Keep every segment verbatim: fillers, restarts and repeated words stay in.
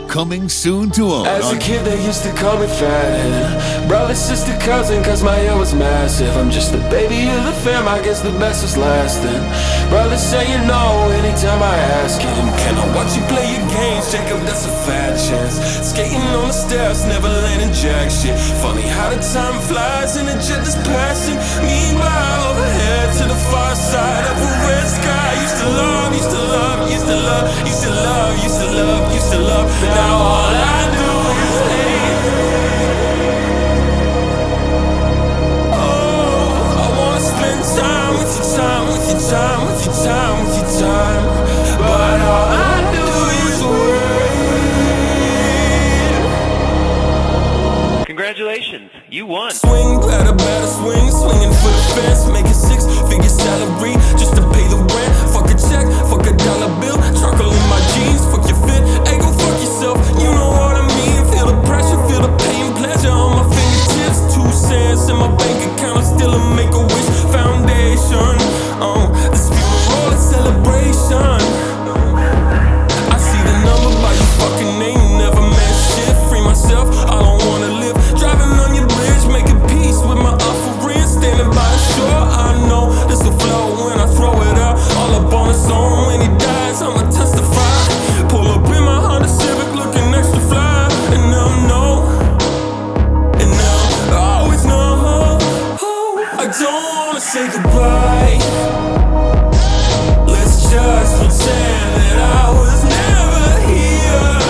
coming soon to own. As a kid they used to call me fathead, brother, sister, cousin, cause my hair was massive. I'm just the baby of the fam, I guess the best was lasting. Brother saying no anytime I ask him, can I watch you play your games? Jacob, that's a fat chance. Skating on the steps, never landing jack shit. Funny how the time flies and the jet is passing. Meanwhile, overhead to the far side of a red sky. Used to love, used to love, used to love, used to love, used to love, used to love. Now all I do is hate. Oh, I wanna spend time with you, time with you, time with you, time with you, time. But all I do is wait. Congratulations, you won. Swing, better, better swing, swinging for the fence, making six figure salary just to pay the rent. Fuck a check, fuck a dollar bill, charcoal in my jeans, fuck your fit, hey go fuck yourself, you know what I mean. Feel the pressure, feel the pain, pleasure on my fingertips. Two cents in my bank account, I'm still a Make-A-Wish Foundation. Oh, this funeral is celebration. I see the number by your fucking name, never meant shit. Free myself, I don't wanna live. Driving on your bridge, making peace with my offering. Standing by the shore, I know this will flow when I throw it out. All up on his own, when he dies, I'ma testify. Pull up in my Honda Civic, looking extra fly. And now I know, and now I always know. I don't wanna say goodbye. Let's just pretend that I was never here.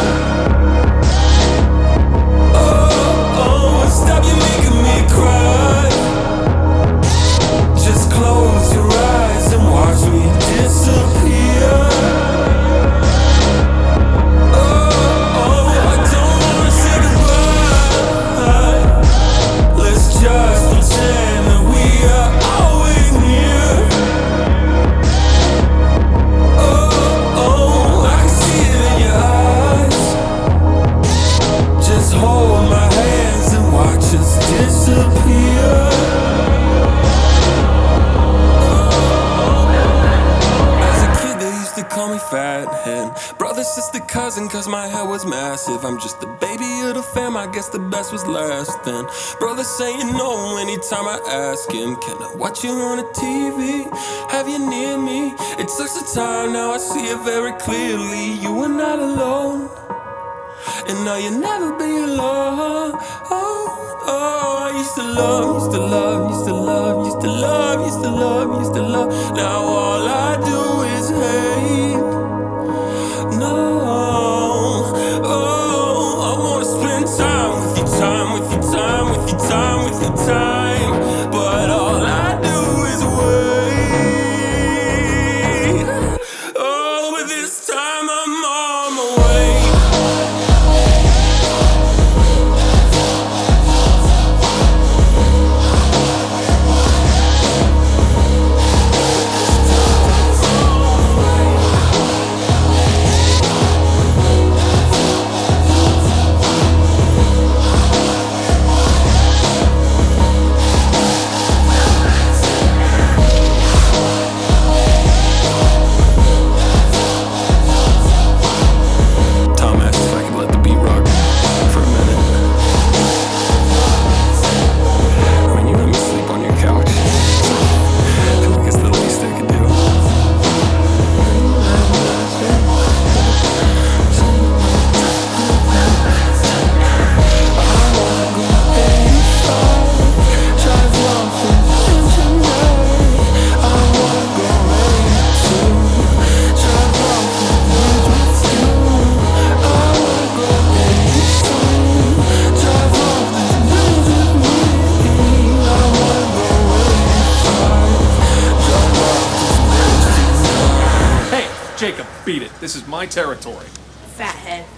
Oh, oh, stop you making me cry. Just close your eyes and watch me disappear. Oh, oh, I don't wanna say goodbye. Let's just pretend that we are always near. Oh, oh, I can see it in your eyes. Just hold my hands and watch us disappear. As a kid they used to call me fathead, brother, sister, cousin, cause my hair was massive. I'm just the baby of the fam, I guess the best was last then. Brother saying no anytime I ask him, can I watch you on the T V? Have you near me? It took some time, now I see it very clearly. You were not alone, and now you'll never be alone. Oh, oh, I used to love, used to love, used to love, used to love, used to love, used to love. Now all I do is hate. No, oh, I wanna spend time with you, time with you, time with you, time with you, time. But all I do is wait. Oh, but this time I'm on my way. Tom asked if I could let the beat rock for a minute. I mean, you let me sleep on your couch. I feel like it's the least I could do. Hey, Jacob, beat it. This is my territory. Fathead.